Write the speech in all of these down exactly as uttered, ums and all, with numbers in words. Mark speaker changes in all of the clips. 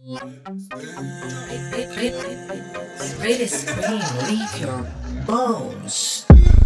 Speaker 1: Ready screen, leave your bones.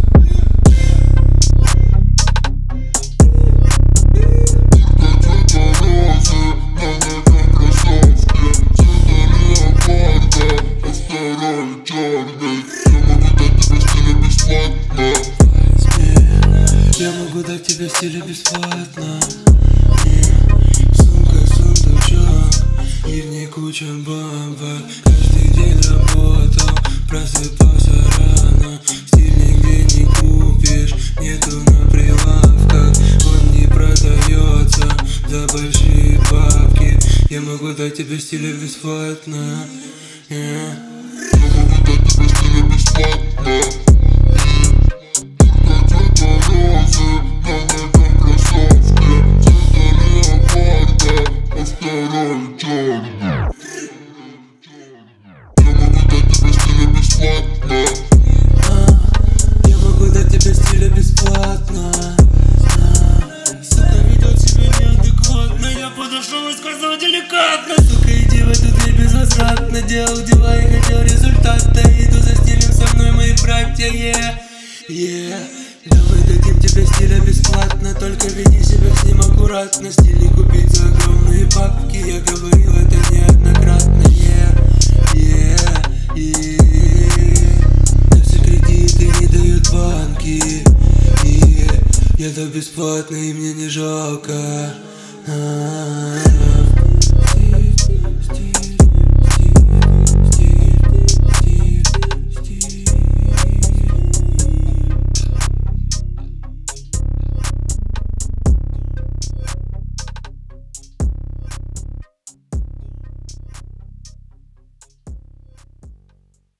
Speaker 2: Я могу дать тебе стиле бесплатно. Сумка, сундучок, и в ней куча бабок. Каждый день работал, просыпался рано. Стиль нигде не купишь, нету на прилавках. Он не продается за большие бабки. Я могу дать тебе стиле бесплатно. Yeah. Я могу дать тебе стиле бесплатно. Я могу дать тебе стиля бесплатно. Сука ведет себя неадекватно. Я подошел и сказал деликатно: сука, иди в эту дверь безвозвратно. Делал дела и хотел результата. Иду за стилем, со мной мои братья. Yeah, yeah. Давай дадим тебе стиля бесплатно. Только веди себя с ним аккуратно. Стили купить за огромные бабки. Я говорил это неоднократно. Yeah, yeah, yeah. Но все кредиты не дают банки. Yeah. Я дал бесплатно и мне не жалко. А-а-а.